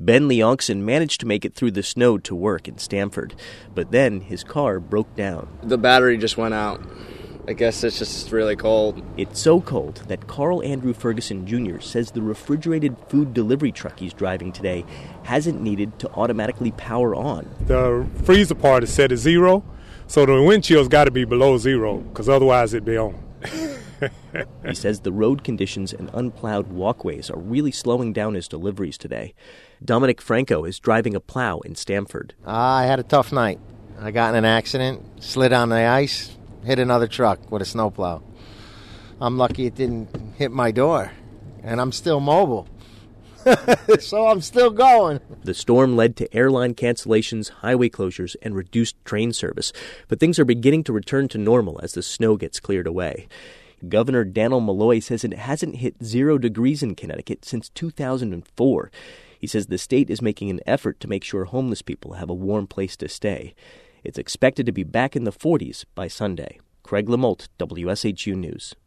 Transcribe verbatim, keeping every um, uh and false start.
Ben Leonkson managed to make it through the snow to work in Stamford, but then his car broke down. The battery just went out. I guess it's just really cold. It's so cold that Carl Andrew Ferguson Junior says the refrigerated food delivery truck he's driving today hasn't needed to automatically power on. The freezer part is set at zero, so the windchill's got to be below zero, because otherwise it'd be on. He says the road conditions and unplowed walkways are really slowing down his deliveries today. Dominic Franco is driving a plow in Stamford. Uh, I had a tough night. I got in an accident, slid on the ice, hit another truck with a snowplow. I'm lucky it didn't hit my door, and I'm still mobile. So I'm still going. The storm led to airline cancellations, highway closures, and reduced train service. But things are beginning to return to normal as the snow gets cleared away. Governor Dannel Malloy says it hasn't hit zero degrees in Connecticut since two thousand four. He says the state is making an effort to make sure homeless people have a warm place to stay. It's expected to be back in the forties by Sunday. Craig Lamolt, W S H U News.